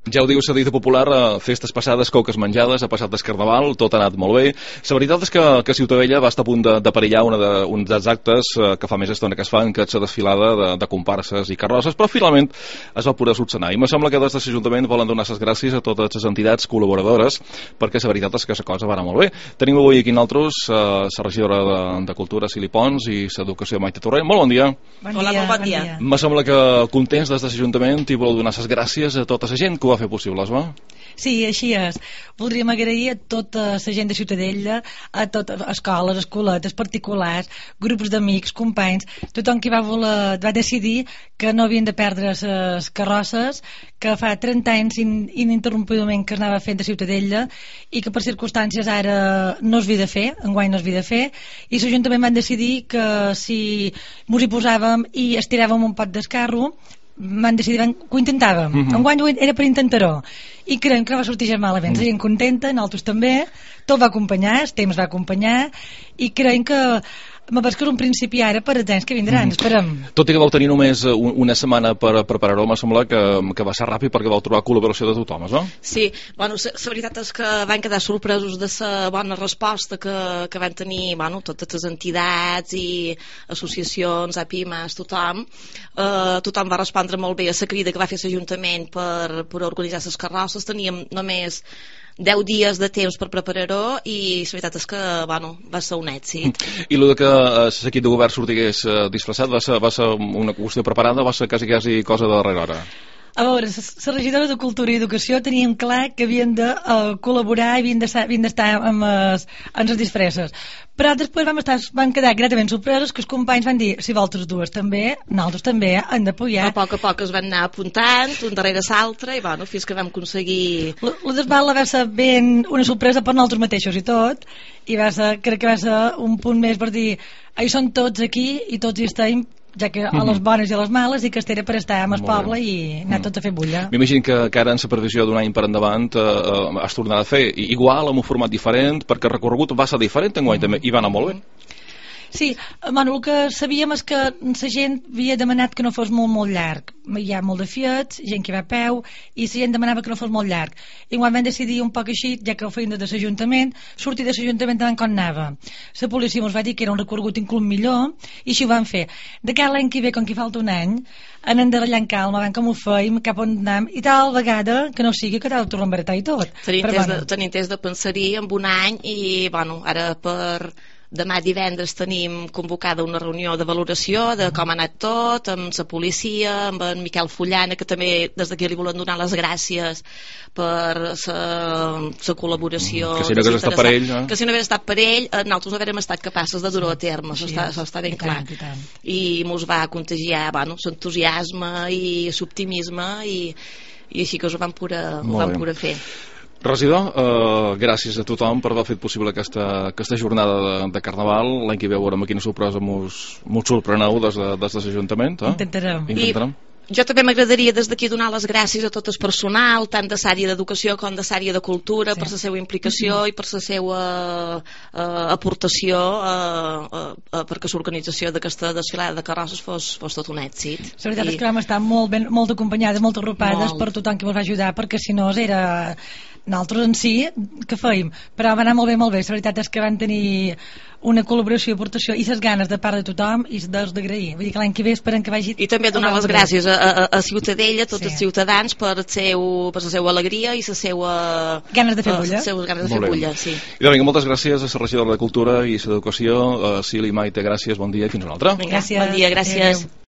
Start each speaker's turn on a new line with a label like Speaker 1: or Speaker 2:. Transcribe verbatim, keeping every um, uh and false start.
Speaker 1: Ja ho diu la dita popular, eh, festes passades, coques menjades, ha passat el Carnaval, tot ha anat molt bé. La veritat és que, que Ciutadella va estar a punt de, de perillar una de, un dels actes eh, que fa més estona que es fan, que és la desfilada de, de comparses i carrosses, però finalment es va poder solucionar. I me sembla que des de l'Ajuntament volen donar les gràcies a totes les entitats col·laboradores, perquè la veritat és que la cosa va anar molt bé. Tenim avui aquí nosaltres eh, la regidora de, de Cultura, Cili Pons, i l'Educació, Maite Torrent. Molt bon dia.
Speaker 2: Bon Hola, dia, bon dia. dia.
Speaker 1: Me sembla que contents des de l'Ajuntament i voleu donar les gràcies a tota la gent que ho va fer possible, es va?
Speaker 2: Sí, així és. Voldríem agrair a tota la gent de Ciutadella, a totes escoles, escoletes, particulars, grups d'amics, companys, tothom que va voler, va decidir que no havien de perdre les carrosses, que fa trenta anys in, ininterrompidament que es anava fent de Ciutadella i que per circumstàncies ara no es havia de fer, enguany no es havia de fer, i l'Ajuntament van decidir que si mos hi posàvem i estiràvem un pot d'escarro, van decidir que ho intentàvem. Uh -huh. Enguany era per intentar-ho i creiem que va sortir ja malament. Uh -huh. La gent contenta, nosaltres també, tot va acompanyar, el temps va acompanyar i creiem que me veig que és un principi ara per els anys que vindran, mm. esperem.
Speaker 1: Tot i que vau tenir només una setmana per preparar-ho, me sembla que, que va ser ràpid perquè vau trobar col·laboració de tothom, no?
Speaker 3: Sí, bueno, la veritat és que van quedar sorpresos de la bona resposta que, que van tenir, bueno, totes les entitats i associacions, a pimes, tothom. Uh, tothom va respondre molt bé a la crida que va fer l'Ajuntament per, per organitzar les carrosses. Teníem només deu dies de temps per preparar-ho i la veritat és que, bueno, va ser un èxit.
Speaker 1: I el que l'equip de govern sortigués eh, disfressat va ser, va ser una qüestió preparada, va ser quasi, quasi cosa de darrera hora?
Speaker 2: A veure, les regidores de Cultura i Educació teníem clar que havien de uh, col·laborar i havien d'estar amb, les, amb les disfresses. Però després vam, estar, vam quedar gratament sorpresos que els companys van dir, si vosaltres dues també, nosaltres també hem d'apoyar.
Speaker 3: A poc a poc es van anar apuntant, un darrere l'altre, i bueno, fins que vam aconseguir...
Speaker 2: La desbala va ser ben una sorpresa per nosaltres mateixos i tot, i va ser, crec que va ser un punt més per dir, hi són tots aquí i tots hi estem, ja que a les bones i a les males, i que era per estar amb el poble i anar tots a fer bulla.
Speaker 1: M'imagino que, que ara en la previsió d'un any per endavant eh, eh, has tornat a fer igual, amb un format diferent, perquè el recorregut va ser diferent enguany també, i va anar molt bé.
Speaker 2: Sí, bueno, el que sabíem és que la gent havia demanat que no fos molt, molt llarg. Hi ha molt de fiets, gent que va a peu, i la gent demanava que no fos molt llarg. I quan vam decidir un poc així, ja que ho feien des de l'Ajuntament, sortir de l'Ajuntament tant com anava. La policia ens va dir que era un recorregut inclús millor, i així ho van fer. De cada l'any que ve, com que falta un any, anem darrere en calma, van com ho feim, cap on anem, i tal vegada que no sigui que tal tornem a baratar i tot.
Speaker 3: Tenim temps de pensar-hi en un any, i bueno, ara per... demà divendres tenim convocada una reunió de valoració de com ha anat tot, amb la policia, amb en Miquel Fullana, que també des d'aquí li volen donar les gràcies per la col·laboració.
Speaker 1: Que si no hagués estat per ell, no?
Speaker 3: Que si no hagués estat per ell, nosaltres no haguérem estat capaces de dur-ho a terme, això està, això està ben clar. I mos va contagiar, bueno, l'entusiasme i l'optimisme, i, i així que us ho vam poder, ho vam poder fer.
Speaker 1: Regidor, eh, gràcies a tothom per haver fet possible aquesta, aquesta jornada de, de Carnaval. L'any que ve veurem quina sorpresa mos, mos sorpreneu des de, des de l'Ajuntament. Eh?
Speaker 2: Intentarem.
Speaker 1: Intentarem.
Speaker 3: I jo també m'agradaria des d'aquí donar les gràcies a tot el personal, tant de l'àrea d'educació com de l'àrea de cultura, sí, per la seva implicació mm-hmm. i per la seva uh, aportació uh, uh, uh, perquè l'organització d'aquesta desfilada de carrosses fos, fos tot un èxit.
Speaker 2: La veritat
Speaker 3: I...
Speaker 2: és que vam estar molt, ben, molt acompanyades, molt arropades molt. Per tothom que ens va ajudar, perquè si no era... Nosaltres en si, que fèiem? Però va anar molt bé, molt bé. La veritat és que van tenir una col·laboració i aportació i les ganes de part de tothom i dels d'agrair. Vull dir que l'any que ve esperem que vagi...
Speaker 3: I també donar les gràcies a, a, a Ciutadella, a tots sí. els ciutadans, per, el seu, per la seva alegria i la seva...
Speaker 2: Ganes de fer bulla.
Speaker 3: Les seues ganes de fer bulla, sí.
Speaker 1: I doncs, vinga, moltes gràcies a la regidora de Cultura i l'Educació, Cili, Maite, gràcies, bon dia i fins una altra.
Speaker 3: Vinga, gràcies. Bon dia, gràcies. Adeu.